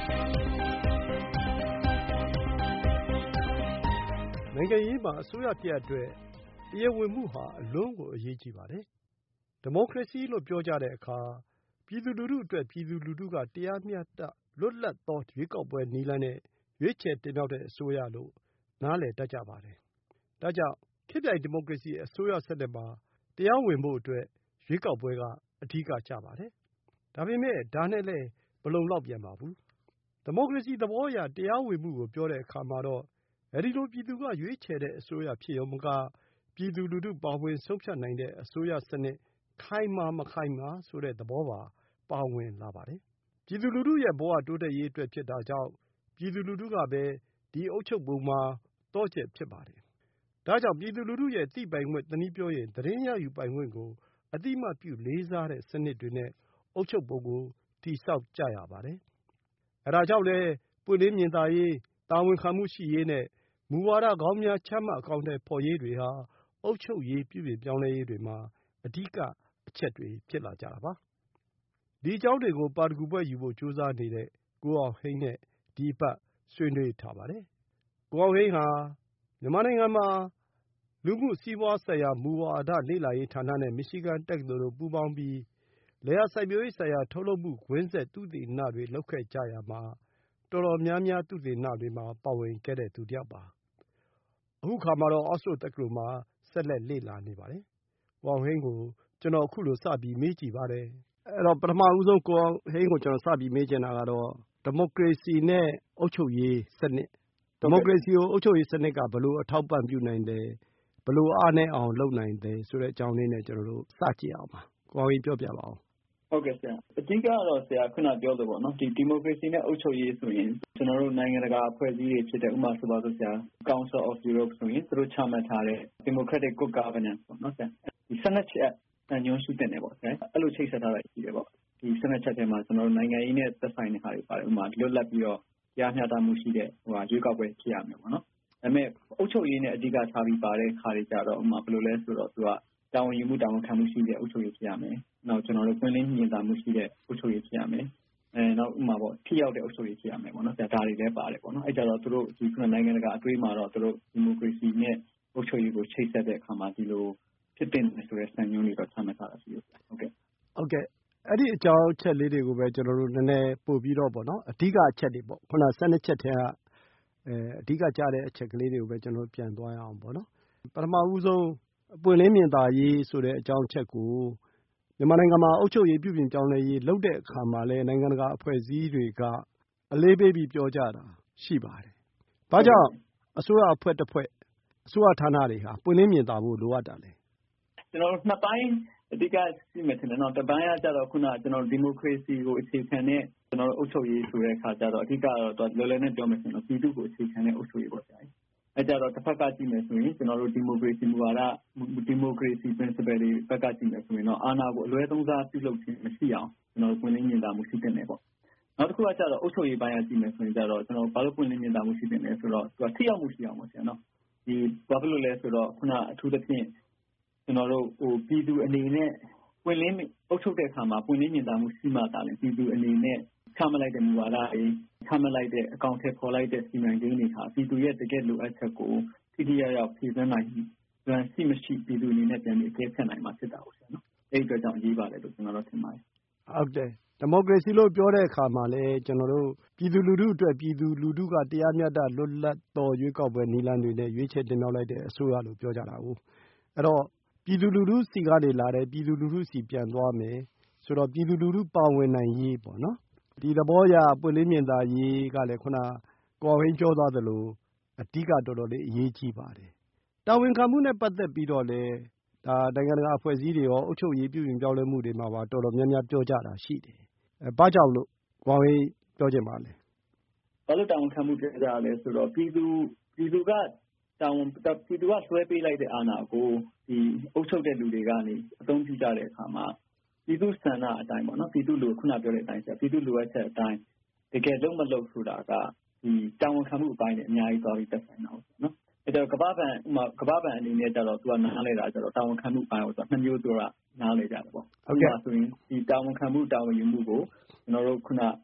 နိုင်ငံရေးမှာအစိုးရတစ်ရပ်အတွက်တရားဝင်မှုဟာအလွန်ကိုအရေးကြီးပါတယ်။ဒီမိုကရေစီလို့ပြောကြတဲ့အခါပြည်သူလူထုအတွက်ပြည်သူလူထုကတရားမျှတလွတ်လပ်သောရွေးကောက်ပွဲနည်းလမ်းနဲ့ရွေးချယ်တင်မြှောက်တဲ့အစိုးရလို့နားလည်တတ်ကြပါတယ်။ဒါကြောင့်ခေတ်ပြိုင်ဒီမိုကရေစီအစိုးရစနစ်မှာတရားဝင်ဖို့အတွက်ရွေးကောက်ပွဲကအဓိကကျပါတယ်။ဒါပေမဲ့ဒါနဲ့လည်းမလုံလောက်ပြန်ပါဘူး။ဒီမိုကရေစီသဘောအရတရားဝင်မှုကိုပြောတဲ့အခါမှာတော့အဲဒီလိုပြည်သူကရွေးချယ်တဲ့အစိုးရဖြစ်ရုံမကပြည်သူလူထုပါဝင်ဆုံးဖြတ်နိုင်တဲ့အစိုးရစနစ်ခိုင်မာမခိုင်မာဆိုတဲ့သဘောပါဝင်လာပါတယ်။ပြည်သူလူထုရဲ့ဘဝတိုးတက်ရေးအတွက်ဖြစ်တာကြောင့်ပြည်သူလူထုကပဲဒီအုပ်ချုပ်ပုံမှာသော့ချက်ဖြစ်ပါတယ်။ဒါကြောင့်ပြည်သူလူထုရဲ့သိပိုင်ခွင့်တနည်းပြောရင်သတင်းရယူပိုင်ခွင့်ကိုအသိအမှတ်ပြုလေးစားတဲ့စနစ်တွေနဲ့အုပ်ချုပ်ပုံကိုတည်ဆောက်ကြရပါတယ်။အဲဒါကြောင့်လည်းပွင့်လင်းမြင်သာရေးတာဝန်ခံမှုရှိရေးနဲ့မူဝါဒကောင်းများချမှတ်အကောင်အထည်ဖော်ရေးတွေဟာအုပ်ချုပ်ရေးပြုပြင်ပြောင်းလဲရေးတွေမှာအဓိကအချက်တွေဖြစ်လာကြတာပါ။ဒီအကြောင်းတွေကိုပါရဂူဘွဲ့ယူဖို့ကြိုးစားနေတဲ့ကိုအောင်ဟိန်းနဲ့ဒီအပတ်ဆွေးနွေးထားပါတယ်။ကိုအောင်ဟိန်းဟာမြန်မာနိုင်ငံမှာလူမှုစီးပွားဆိုင်ရာမူဝါဒလေ့လာရေးဌာနနဲ့မီရှီဂန်တက္ကသိုလ်တို့ပူးပေါင်းပြီးလယ်ယာစိုက်ပျိုးရေးဆိုင်ရာထုတ်လုပ်မှုကွင်းဆက်သုတေသနတွေလုပ်ခဲ့ကြရာမှာတော်တော်များများသုတေသနတွေမှာပါဝင်ခဲ့တဲ့သူတစ်ယောက်ပါ။အခုခါမှာတော့အောက်စ်ဖို့ဒ်တက္ကသိုလ်မှာဆက်လက်လေ့လာနေပါတယ်။ကိုအောင်ဟိန်းကိုကျွန်တော်အခုလိုစပြီးမေးကြည့်ပါတယ်။အဲ့တော့ပထမဦးဆုံးကိုအောင်ဟိန်းကိုကျွန်တော်စပြီးမေးချင်တာကတော့ဒီမိုကရေစီနဲ့အုပ်ချုပ်ရေးစနစ်ဒီမိုကရေစီကိုအုပ်ချုပ်ရေးစနစ်ကဘယ်လိုအထောက်ပံ့ပြုနိုင်တယ်ဘယ်လိုအားနည်းအောင်လုပ်နိုင်တယ်ဆိုတဲ့အကြောင်းလေးနဲ့ကျွန်တော်တို့စကြည့်အောင်ပါ။ကိုအောင်ဟိန်းပြောပြပါဦး။ဟုတ်ကဲ့ဆရာအဓိကတော့ဆရာခုနပြောလို့ပေါ့နော်ဒီမိုကရေစီနဲ့အုပ်ချုပ်ရေးဆိုရင်ကျွန်တော်တို့နိုင်ငံတကာအဖွဲ့အစည်းတွေဖြစ်တဲ့ဥပမာဆိုပါစို့ဆရာ Council of Europe ဆိုရင်သူတို့ချမှတ်ထားတဲ့ Democratic Good Governance ပေါ့နော်ဆရာဒီ12ချက်ညွှန်ရှိတဲ့နေပေါ့ဆရာအဲ့လိုချိတ်ဆက်ထားတာရှိတယ်ပေါ့ဒီ12ချက်ထဲမှာကျွန်တော်တို့နိုင်ငံရေးနဲ့သက်ဆိုင်တဲ့ဟာတွေပါတယ်ဥပမာလွတ်လပ်ပြီးတော့တရားမျှတမှုရှိတဲ့ရွေးကောက်ပွဲဖြစ်ရမယ်ပေါ့နော်ဒါပေမဲ့အုပ်ချုပ်ရေးနဲ့အဓိကထားပြီးပါတဲ့ခါတွေကြတော့ဥပမာဘယ်လိုလဲဆိုတော့သူကတာဝန်ယူမှုတာဝန်ခံမှုရှိတဲ့အုပ်ချုပ်ရေးဖြစ်ရမယ်။နောက်ကျွန်တော်တို့ပွင့်လင်းမြင်သာမှုရှိတဲ့အုပ်ချုပ်ရေးဖြစ်ရမယ်။နောက်ဥပမာပေါ့ထိရောက်တဲ့အုပ်ချုပ်ရေးဖြစ်ရမယ်ပေါ့နော်။ဒါတွေလည်းပါတယ်ပေါ့နော်။အဲကြတော့သူတို့ဒီခုနိုင်ငံတကာအတွေးမှာတော့သူတို့ဒီမိုကရေစီနဲ့အုပ်ချုပ်ရေးကိုချိတ်ဆက်တဲ့အခါမှာဒီလိုဖြစ်တင်တယ်ဆိုတဲ့စံညွှန်းတွေတော့ချမှတ်ထားတာရှိတယ်။ဟုတ်ကဲ့အဲ့ဒီအကြောင်းအချက်လေးတွေကိုပဲကျွန်တော်တို့နည်းနည်းပို့ပြီးတော့ပေါ့နော်အဓိကအချက်တွေပေါ့ခုန12ချက်ထဲကအဓိကကြတဲ့အချက်ကလေးတွေကိုပဲကျွန်တော်တို့ပြန်သွားရအောင်ပေါ့နော်ပထမဦးဆုံးပွင့်လင်းမြင်သာရေးဆိုတဲ့အကြောင်းအချက်ကိုမြန်မာနိုင်ငံမှာအုပ်ချုပ်ရေးပြုပြင်ပြောင်းလဲရေးလုပ်တဲ့အခါမှာလဲနိုင်ငံတကာအဖွဲ့အစည်းတွေကအလေးပေးပြီးပြောကြတာရှိပါတယ်။ဘာကြောင့်အစိုးရအဖွဲ့တစ်ဖွဲ့အစိုးရဌာနတွေဟာပွင့်လင်းမြင်သာဖို့လိုအပ်တာလဲ။ကျွန်တော်တို့နှစ်ပိုင်းအဓိကရှိမယ်ထင်တယ်နော်။တစ်ပိုင်းကကြတော့ခုနကျွန်တော်ဒီမိုကရေစီကိုအခြေခံတဲ့ကျွန်တော်တို့အုပ်ချုပ်ရေးဆိုတဲ့အခါကျတော့အဓိကတော့လွယ်လွယ်နဲ့ပြောမယ်ဆိုရင်ပြည်သူ့ကိုအခြေခံတဲ့အုပ်ချုပ်ရေးပေါ့ဆရာ။အဲကြတော့တစ်ဖက်ကကြည့်မယ်ဆိုရင်ကျွန်တော်တို့ဒီမိုကရေစီမူဝါဒဒီမိုကရေစီ principle တွေဘက်ကကြည့်မယ်ဆိုရင်တော့အာဏာကိုအလွဲသုံးစားပြုလုပ်ခြင်းမရှိအောင်ကျွန်တော်တို့ပွင့်လင်းမြင်သာမှုရှိတဲ့နယ်ပေါ့နောက်တစ်ခုကကြတော့အုပ်ချုပ်ရေးပိုင်းကကြည့်မယ်ဆိုရင်ကြတော့ကျွန်တော်ဘာလို့ပွင့်လင်းမြင်သာမှုရှိတဲ့နယ်ဆိုတော့သူကထိရောက်မှုရှိအောင်ပေါ့ဆရာနော်ဒီဘာဖြစ်လို့လဲဆိုတော့ခုနအထူးသဖြင့်ကျွန်တော်တို့ပြည်သူအနေနဲ့ပွင့်လင်းအုပ်ချုပ်တဲ့အခါမှာပွင့်လင်းမြင်သာမှုရှိမှသာလေပြည်သူအနေနဲ့ချမှတ်လိုက်တဲ့မူဝါဒတွေချမှတ်လိုက်တဲ့အကောင့်ထဲပေါ်လိုက်တဲ့စီမံကိန်းတွေဟာပြည်သူရဲ့တကယ်လိုအပ်ချက်ကိုထိထိရောက်ရောက်ဖြည့်ဆည်းနိုင်ပြန်ရှိမရှိပြည်သူအနေနဲ့ပြန်ပြီးအကျဉ်းချနိုင်မှာဖြစ်တာပေါ့ဆရာနော်အဲ့ဒီအတွက်ကြောင့်ရေးပါတယ်လို့ကျွန်တော်တို့ထင်ပါတယ်ဟုတ်တယ်ဒီမိုကရေစီလို့ပြောတဲ့အခါမှာလည်းကျွန်တော်တို့ပြည်သူလူထုအတွက်ပြည်သူလူထုကတရားမျှတလွတ်လပ်သောရွေးကောက်ပွဲနည်းလမ်းတွေနဲ့ရွေးချယ်တင်မြှောက်လိုက်တဲ့အစိုးရလို့ပြောကြတာကိုအဲ့တော့ပြည်သူလူထုစီကနေလာတယ်ပြည်သူလူထုစီပြန်သွားမယ်ဆိုတော့ပြည်သူလူထုပါဝင်နိုင်ရေးပေါ့နော်ဒီသဘောအရပွင့်လင်းမြင်သာရေးကလည်းခုနကိုအောင်ဟိန်းပြောသွားသလိုအဓိကတော်တော်လေးအရေးကြီးပါတယ်တာဝန်ခံမှုနဲ့ပတ်သက်ပြီးတော့လည်းဒါနိုင်ငံတကာအဖွဲ့အစည်းတွေရောအုပ်ချုပ်ရေးပြုပြင်ပြောင်းလဲမှုတွေမှာပါတော်တော်များများပြောကြတာရှိတယ်ဘာကြောင့်လို့ကိုအောင်ဟိန်းပြောချင်ပါလဲဘာလို့တာဝန်ခံမှုပြောကြရလဲဆိုတော့ပြည်သူကဆွဲပေးလိုက်တဲ့အာဏာကိုဒီအုပ်ချုပ်တဲ့လူတွေကနေအသုံးပြုကြတဲ့အခါမှာပြည်သူစံနာအတိုင်းပေါ့နော်ပြည်သူလူခုနပြောတဲ့အတိုင်းဆိုပြည်သူလူအပ်ချက်အတိုင်းတကယ်လုံးမလုံးဆိုတာကဒီတာဝန်ခံမှုအပိုင်းနဲ့အများကြီးသွားပြီးသက်ဆိုင်တာပေါ့နော်အဲဒါကမ္ဘာ့ဘဏ်အနေနဲ့ကျတော့သူကနားလဲတာကျတော့တာဝန်ခံမှုအပိုင်းကိုဆိုနှစ်မျိုးဆိုတာနားလဲကြတယ်ပေါ့ဟုတ်ကဲ့ဆိုရင်ဒီတာဝန်ခံမှုတာဝန်ယူမှုကိုကျွန်တော်တို့ခုန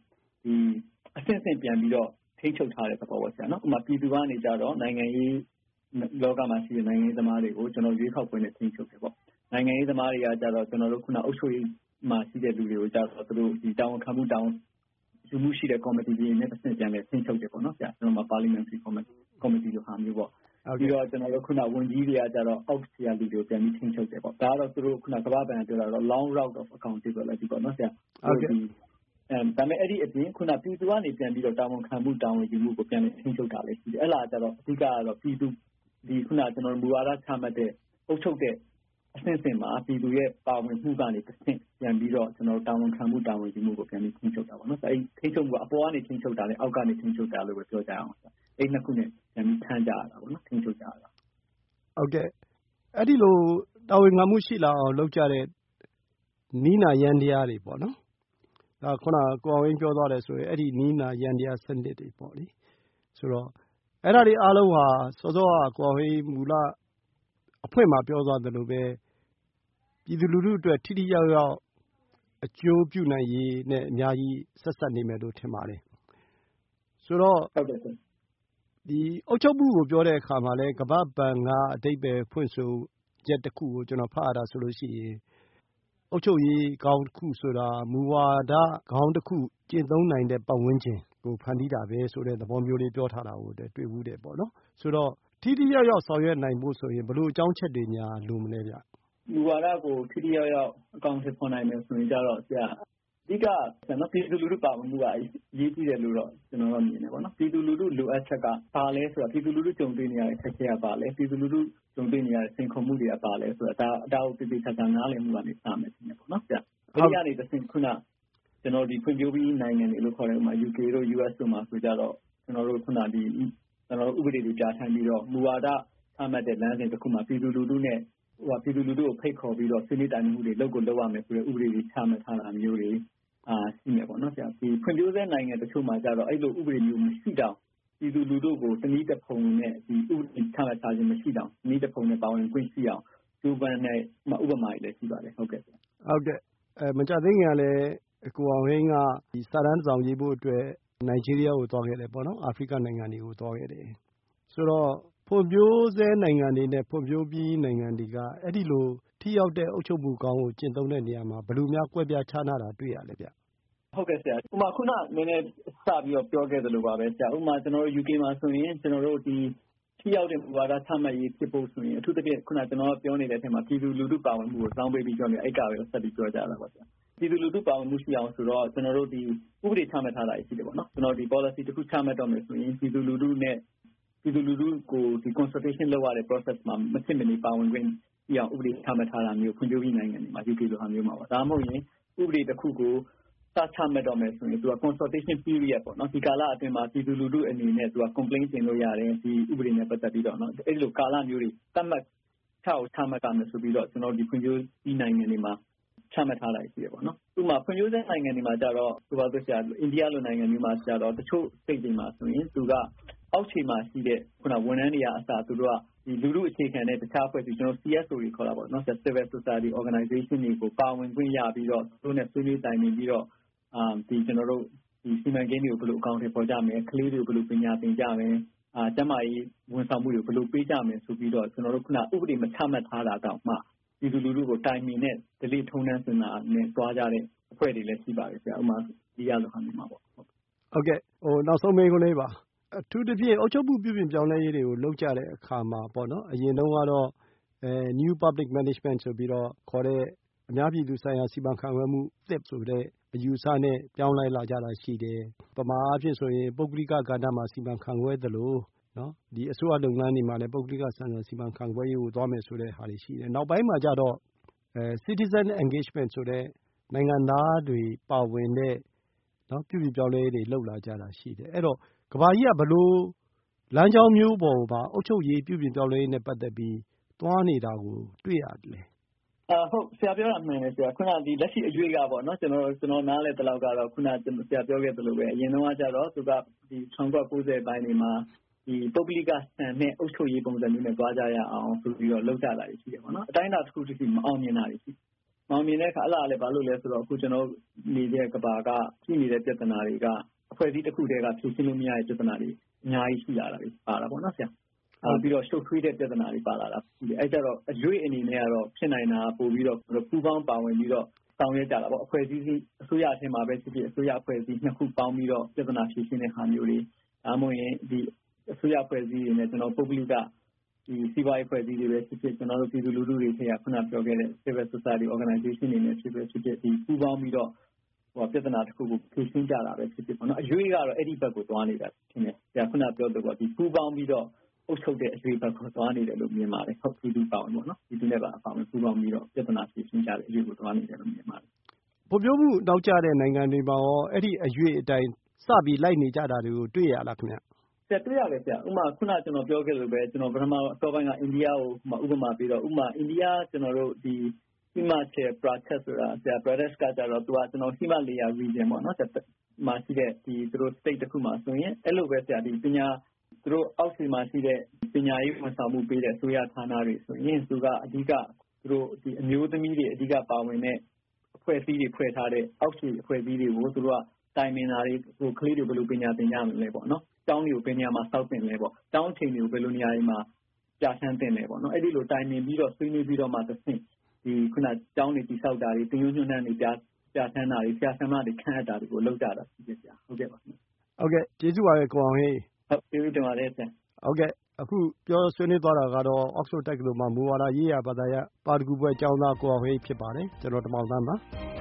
အဆင့်ဆင့်ပြန်ပြီးတော့ထိန်းချုပ်ထားတဲ့သဘောပေါ့ဆရာနော်ဥပမာပြည်သူကနေကြတော့နိုင်ငံရေးလောကမှာရှိတဲ့နိုင်ငံရေးသမားတွေကိုကျွန်တော်ရွေးကောက်ပွဲနဲ့ထိန်းချုပ်တယ်ပေါ့နိုင်ငံရေးသမားတွေကကြတော့ကျွန်တော်တို့ခုနအုပ်ချုပ်ရေးမှာရှိတဲ့လူတွေကိုကြတော့သူတို့ဒီတာဝန်ခံမှုတောင်းယူမှုရှိတဲ့ committee တွေနဲ့တစ်ဆင့်ပြန်လဲထိန်းချုပ်တယ်ပေါ့နော်ဆရာကျွန်တော်မှာ parliamentary committee လိုဟာမျိုးပေါ့ပြီးတော့ကျွန်တော်တို့ခုနဝန်ကြီးတွေကကြတော့အောက်ဆရာလူတွေကိုပြန်ပြီးထိန်းချုပ်တယ်ပေါ့ဒါကတော့သူတို့ခုနကမ္ဘာ့ဘဏ်ပြောတာတော့ long route of accountability ပေါ့နော်ဆရာဟုတ်ကဲ့ဒါပေမဲ့အဲ့ဒီအပြင်ခုနပြည်သူကနေပြန်ပြီးတော့တာဝန်ခံမှုတာဝန်ယူမှုကိုပြန်ပြီးထိန်းချုပ်တာလည်းရှိတယ်အဲ့လားကြတော့အဓိကကတော့ပြည်သူဒီခုနကျွန်တော်မူဝါဒချမှတ်တဲ့အုပ်ချုပ်တဲ့အဆင့်ဆင့်မှာပြည်သူရဲ့ပါဝင်မှုကနေတစ်ဆင့်ပြန်ပြီးတော့ကျွန်တော်တာဝန်ခံမှုတာဝန်ယူမှုကိုပြန်ပြီးထိန်းချုပ်တာပေါ့နော်အဲ့ဒီထိန်းချုပ်မှုကအပေါ်ကနေထိန်းချုပ်တာနဲ့အောက်ကနေထိန်းချုပ်တာလို့ပဲပြောကြအောင်အဲ့နှစ်ခုနဲ့ပြန်ပြီးထမ်းကြရတာပေါ့နော်ထိန်းချုပ်ကြရတာဟုတ်ကဲ့အဲ့ဒီလိုတာဝန်ခံမှုရှိလာအောင်လုပ်ကြတဲ့နီးနာယန္တရားတွေပေါ့နော်ဒါခုနကိုအောင်ဝင်းပြောသွားတယ်ဆိုရင်အဲ့ဒီနီးနာယန္တရားစနစ်တွေပေါ့လေဆိုတော့အဲ့ဒါတွေအားလုံးဟာစောစောကကိုအောင်ဝင်းမူလအဖွင့်မှာပြောသွားတယ်လို့ပဲပြည်သူလူထုအတွက်ထိထိရောက်ရောက်အကျိုးပြုနိုင်ရေးနဲ့အများကြီးဆက်ဆက်နေမယ်လို့ထင်ပါတယ်ဆိုတော့ဟုတ်ကဲ့ဒီအုပ်ချုပ်မှုကိုပြောတဲ့အခါမှာလဲကမ္ဘာ့ဘဏ်ကအဓိပ္ပာယ်ဖွင့်ဆိုချက်တစ်ခုကိုကျွန်တော်ဖတ်ရတာဆိုလို့ရှိရင်အုပ်ချုပ်ရေးကောင်းတစ်ခုဆိုတာမူဝါဒကောင်းတစ်ခုကျင့်သုံးနိုင်တဲ့ပတ်ဝန်းကျင်ကိုဖန်တီးတာပဲဆိုတဲ့သဘောမျိုးလေးပြောထားတာကိုတွေ့ဘူးတယ်ပေါ့နော်ဆိုတော့ထိထိရောက်ရောက်ဆောင်ရွက်နိုင်ဖို့ဆိုရင်ဘယ်လိုအကြောင်းချက်တွေများလိုမလဲဗျမူဝါဒကိုထိထိရောက်ရောက်အကောင့်ထဲပေါ်နိုင်မယ်ဆိုရင်ကြတော့ဆရာအဓိကကျွန်တော်ပြည်သူလူထုပါဝင်မှုကအရေးကြီးတယ်လို့တော့ကျွန်တော်တို့မြင်တယ်ပေါ့နော်ပြည်သူလူထုလိုအပ်ချက်ကပါလဲဆိုတော့ပြည်သူလူထုကြုံတွေ့နေရတဲ့အခက်အခဲကပါလဲပြည်သူလူထုကြုံတွေ့နေရတဲ့စိန်ခေါ်မှုတွေကပါလဲဆိုတော့ဒါကိုပြည်ချာနားလည်မှုကနေစမယ်ဖြစ်နေပေါ့နော်ဆရာဒီကနေတစ်ဆင့်ခုနကျွန်တော်ဒီဖွံ့ဖြိုးပြီးနိုင်ငံတွေလို့ခေါ်တဲ့ဥပမာ UK တို့ US တို့မှာဆိုကြတော့ကျွန်တော်တို့ခုနဒီကျွန်တော်တို့ဥပဒေတွေပြဋ္ဌာန်းပြီးတော့မူဝါဒချမှတ်တဲ့လမ်းစဉ်တစ်ခုမှာပြည်သူလူထုနဲ့ပြည်သူလူထုကိုဖိတ်ခေါ်ပြီးတော့ဆွေးနွေးတိုင်ပင်မှုတွေလုပ်ရမယ်ဆိုတဲ့ဥပဒေတွေချမှတ်ထားတာမျိုးတွေရှိနေပေါ့နော်ဆရာဒီဖွံ့ဖြိုးဆဲနိုင်ငံတချို့မှာကြတော့အဲ့လိုဥပဒေမျိုးမရှိတော့ပြည်သူလူထုကိုတနည်းတစ်ဖုံနဲ့ဒီဥပဒေချမှတ်ထားခြင်းမရှိတော့တနည်းတစ်ဖုံနဲ့ပါဝင်ခွင့်ရှိအောင်ကျိုးပမ်းတဲ့ဥပမာတွေလည်းရှိပါတယ်ဟုတ်ကဲ့ဟုတ်ကဲ့မကြသေးခင်ကလည်းကိုအောင်ဝင်းကဒီစာတမ်းဆောင်ရေးဖို့အတွက်နိုင်ဂျီးရီးယားကိုသွားခဲ့တယ်ပေါ့နော်အာဖရိကနိုင်ငံတွေကိုသွားခဲ့တယ်ဆိုတော့ဖွံ့ဖြိုးဆဲနိုင်ငံတွေနဲ့ဖွံ့ဖြိုးပြီးနိုင်ငံတွေကအဲ့ဒီလိုထိရောက်တဲ့အုပ်ချုပ်မှုကောင်းကိုကျင့်သုံးတဲ့နေရာမှာဘယ်လိုများကွဲပြားခြားနားတာတွေ့ရလဲဗျဟုတ်ကဲ့ဆရာဥပမာခုနနည်းနည်းစပြီးတော့ပြောခဲ့သလိုပါပဲဆရာဥပမာကျွန်တော်တို့ UK မှာဆိုရင်ကျွန်တော်တို့ဒီထိရောက်တဲ့မူဝါဒချမှတ်ရေးဖြစ်ဖို့ဆိုရင်အထူးသဖြင့်ခုနကျွန်တော်ပြောနေတဲ့အထက်မှာပြည်သူလူထုပါဝင်မှုကိုစောင်းပေးပြီးပြောနေအဲ့ကပဲဆက်ပြီးပြောကြတာပါဆရာပြည်သူလူထုပါဝင်မှုရှိအောင်ဆိုတော့ကျွန်တော်တို့ဒီဥပဒေချမှတ်ထားတာရှိတယ်ပေါ့နော်ကျွန်တော်ဒီ policy တစ်ခုချမှတ်တော့မယ်ဆိုရင်ပြည်သူလူထုနဲ့ပြည်သူလူထုကိုဒီ consultation လုပ်ရတဲ့ process မှာမဖြစ်မနေပါဝင်ခွင့်ပြအောင်ဥပဒေချမှတ်ထားတာမျိုးဖွံ့ဖြိုးပြီးနိုင်ငံတွေမှာ UK လိုဟာမျိုးမှာပေါ့ဒါမှမဟုတ်ရင်ဥပဒေတစ်ခုကိုစချမှတ်တော့မယ်ဆိုရင်သူက consultation period ပေါ့နော်ဒီကာလအတွင်းမှာပြည်သူလူထုအနေနဲ့သူက complaint တင်လို့ရတယ်ဒီဥပဒေနဲ့ပတ်သက်ပြီးတော့နော်အဲ့လိုကာလမျိုးတွေသတ်မှတ်ချမှတ်ကြမယ်ဆိုပြီးတော့ကျွန်တော်ဒီဖွံ့ဖြိုးပြီးနိုင်ငံတွေမှာချမှတ်ထားတာရှိတယ်ပေါ့နော်ဥပမာဖွံ့ဖြိုးဆဲနိုင်ငံတွေမှာကြတော့ဆိုပါတော့ဆရာအိန္ဒိယလိုနိုင်ငံမျိုးမှာကြတော့တချို့ state တွေမှာဆိုရင်သူကအောက်ခြေမှာရှိတဲ့ခုနဝန်ထမ်းတွေကအစားသူတို့ကဒီလူထုအခြေခံတဲ့တခြားအဖွဲ့အစည်းကျွန်တော် CSO တွေခေါ်တာပေါ့နော် Civil Society Organization တွေကိုပါဝင်ခွင့်ရပြီးတော့သူတို့နဲ့ဆွေးနွေးတိုင်ပင်ပြီးတော့ဒီကျွန်တော်တို့ဒီစီမံကိန်းတွေကိုဘယ်လိုအကောင့်တွေပေါ်ကြမယ်ကလေးတွေကိုဘယ်လိုပညာသင်ကြမယ်ကျန်းမာရေးဝန်ဆောင်မှုတွေဘယ်လိုပေးကြမယ်ဆိုပြီးတော့ကျွန်တော်တို့ခုနဥပဒေမချမှတ်ထားတာတောင်မှပြည်သူလူထုကိုတိုင်ပင်တဲ့ဒလိထုံးတန်းစင်တာနဲ့တွားကြတဲ့အဖွဲ့တွေလည်းရှိပါတယ်ဆရာဥပမာဒီရလိုဟာမျိုးမှာပေါ့ဟုတ်ကဲ့နောက်ဆုံးမေးခွန်းလေးပါအထူးသဖြင့်အုပ်ချုပ်မှုပြုပြင်ပြောင်းလဲရေးတွေကိုလုပ်ကြတဲ့အခါမှာပေါ့နော်အရင်တုန်းကတော့New Public Management ဆိုပြီးတော့ခေါ်တဲ့အများပြည်သူဆိုင်ရာစီမံခန့်ခွဲမှုသစ်ဆိုတဲ့အယူအဆနဲ့ပြောင်းလဲလာကြတာရှိတယ်။ပမာအားဖြင့်ဆိုရင်ပုဂ္ဂလိကကဏ္ဍမှာစီမံခန့်ခွဲသလိုနော်ဒီအစိုးရလုပ်ငန်းတွေမှာလည်းပုဂ္ဂလိကဆန်ဆန်စီမံခန့်ခွဲရေးကိုသွားမယ်ဆိုတဲ့ဟာတွေရှိတယ်။နောက်ပိုင်းမှာကျတော့citizen engagement ဆိုတဲ့နိုင်ငံသားတွေပါဝင်တဲ့နော်ပြုပြင်ပြောင်းလဲရေးတွေလုပ်လာကြတာရှိတယ်။အဲ့တော့ကမ္ဘာကြီးကဘလို့လမ်းကြောင်းမျိုးပေါ်မှာအုပ်ချုပ်ရေးပြုပြင်ပြောင်းလဲရေးနဲ့ပတ်သက်ပြီးသွားနေတာကိုတွေ့ရတယ်ဟုတ်ဆရာပြောတာမှန်တယ်ဆရာခုနဒီလက်ရှိအရွေးကပေါ့နော်ကျွန်တော်နားလဲတလောက်ကတော့ခုနဆရာပြောခဲ့သလိုပဲအရင်တော့ကျတော့သူကဒီ1990ပိုင်းတွေမှာဒီပုဂ္ဂလိကဆန်နဲ့အုပ်ချုပ်ရေးပုံစံမျိုးနဲ့တွားကြရအောင်ဆိုပြီးတော့လုပ်ကြတာရှိတယ်ပေါ့နော်အတိုင်းအတာတစ်ခုတစ်ခုမအောင်မြင်တာရှိမအောင်မြင်တဲ့အခါအဲ့ဒါလည်းဘာလို့လဲဆိုတော့အခုကျွန်တော်နေတဲ့ကဘာကရှိနေတဲ့ပြဿနာတွေကအဖွဲ့အစည်းတစ်ခုတည်းကဖြေရှင်းလို့မရတဲ့ပြဿနာတွေအများကြီးရှိလာတာပါတာပေါ့နော်ဆရာပြီးတော့ရှုပ်ထွေးတဲ့ပြဿနာတွေပါလာတာအဲ့ကြတော့အရွေးအနေနဲ့ကတော့ဖြစ်နိုင်တာပို့ပြီးတော့ပူးပေါင်းပါဝင်ပြီးတော့ဆောင်ရွက်ကြတာပေါ့အဖွဲ့အစည်းအစိုးရအထင်မှာပဲဖြစ်ဖြစ်အစိုးရအဖွဲ့အစည်းနှစ်ခုပေါင်းပြီးတော့ပြဿနာဖြေရှင်းတဲ့ဟာမျိုးတွေဒါမှမဟုတ်ရင်ဒီအစိုးရအဖွဲ့အစည်းတွေနဲ့ကျွန်တော်ပုဂ္ဂလိကဒီစီးပွားရေးအဖွဲ့အစည်းတွေပဲဖြစ်ဖြစ်ကျွန်တော်တို့ပြည်သူလူထုတွေထဲကခုနပြောခဲ့တဲ့ civil society organization တွေနဲ့ဖြစ်ဖြစ်ဒီပူးပေါင်းပြီးတော့ပြဿနာတစ်ခုကိုဖြေရှင်းကြတာပဲဖြစ်ဖြစ်ပေါ့နော်အရွေးကတော့အဲ့ဒီဘက်ကိုသွားနေတာထင်တယ်။ဒါခုနပြောတော့ဒီပူးပေါင်းပြီးတော့အုပ်ချုပ်တဲ့အရွေးဘက်ကိုသွားနေတယ်လို့မြင်ပါတယ်။ဟုတ်ပြည်သူပေါင်းပေါ့နော်။ပြည်သူနဲ့ပါအပေါင်းပူးပေါင်းပြီးတော့ပြဿနာဖြေရှင်းကြတဲ့အရွေးကိုသွားနေတယ်လို့မြင်ပါတယ်။ဖွံ့ဖြိုးမှုနောက်ကျတဲ့နိုင်ငံတွေမှာရောအဲ့ဒီအရွေးအတိုင်းစပြီးလိုက်နေကြတာတွေကိုတွေ့ရလားခင်ဗျ။တွေ့ရတယ်ဆရာ။ဥပမာခုနကျွန်တော်ပြောခဲ့လို့ပဲကျွန်တော်ပထမအစောပိုင်းကအိန္ဒိယကိုဥပမာပြီးတော့ဥပမာအိန္ဒိယကျွန်တော်တို့ဒီHimachal Pradesh ဆိုတာဆရာ Pradesh ကကြတော့သူကကျွန်တော် Himalaya region ပေါ့နော်မှာရှိတဲ့ဒီသူတို့ state တစ်ခုမှာဆိုရင်အဲ့လိုပဲဆရာဒီပညာသူတို့အောက်ခြေမှာရှိတဲ့ပညာရေးဝန်ဆောင်မှုပေးတဲ့အစိုးရဌာနတွေဆိုရင်သူကအဓိကသူတို့ဒီအမျိုးသမီးတွေအဓိကပါဝင်တဲ့အဖွဲ့အစည်းတွေဖွဲ့ထားတဲ့အောက်ခြေအဖွဲ့အစည်းတွေကိုသူတို့ကတိုင်ပင်တာတွေကလေးတွေဘယ်လိုပညာသင်ကြမလဲပေါ့နော်ကျောင်းတွေကိုဘယ်နေရာမှာစောင့်တင်လဲပေါ့ကျောင်းချိန်တွေကိုဘယ်လိုနေရာတွေမှာကြာဆန်းတင်လဲပေါ့နော်အဲ့ဒီလိုတိုင်ပင်ပြီးတော့ဆွေးနွေးပြီးတော့မှတစ်ဆင့်ဒီခုနကျောင်းတွေတိဆောက်တာတွေတင်ယုံညွှန်းနှံတွေပြဋ္ဌာန်းတာတွေဆရာဆရာမတွေခန့်အပ်တာတွေကိုလုပ်ကြတာဖြစ်ဆရာဟုတ်ကဲ့ပါဟုတ်ကဲ့ကျေးဇူးပါပဲကိုအောင်ဟေးဟုတ်ကျေးဇူးတင်ပါတယ်ဆရာဟုတ်ကဲ့အခုပြောဆွေးနွေးသွားတာကတော့ Oxford တက္ကသိုလ်မှာမူဝါဒရေးရာဘာသာရပ်ပါရဂူဘွဲ့ကျောင်းသားကိုအောင်ဟေးဖြစ်ပါတယ်ကျွန်တော်တမောင်သန်းပါ